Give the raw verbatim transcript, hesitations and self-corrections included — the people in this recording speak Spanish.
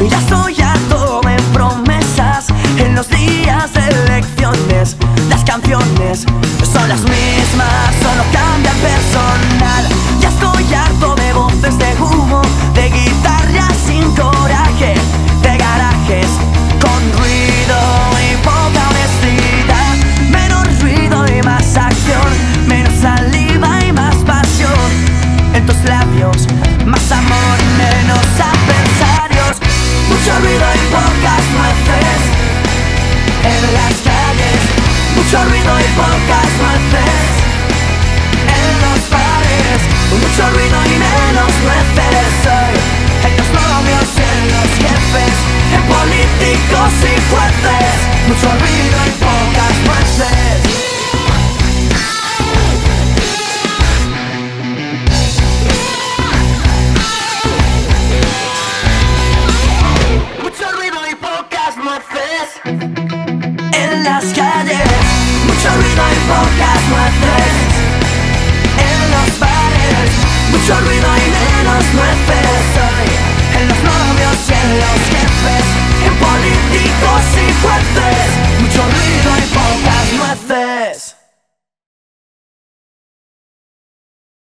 Ya estoy harto de promesas en los días de elecciones. Las canciones son las mismas, solo cambia personal. Ya estoy harto de voces de humo, de guitarras sin coraje, de garajes con ruido y poca honestidad. Menos ruido y más acción, menos saliva y más pasión. En tus labios, más amor, menos adversarios. Mucho ruido y pocas nueces en las calles. Mucho ruido y pocas nueces en los bares. Mucho ruido y menos nueces hoy en los novios, en los jefes, en políticos y jueces. Mucho ruido y pocas nueces. Mucho ruido y pocas nueces en las calles. Mucho ruido y pocas nueces en los bares. Mucho ruido y menos nueces hoy en los novios, en los jefes, en políticos y jueces.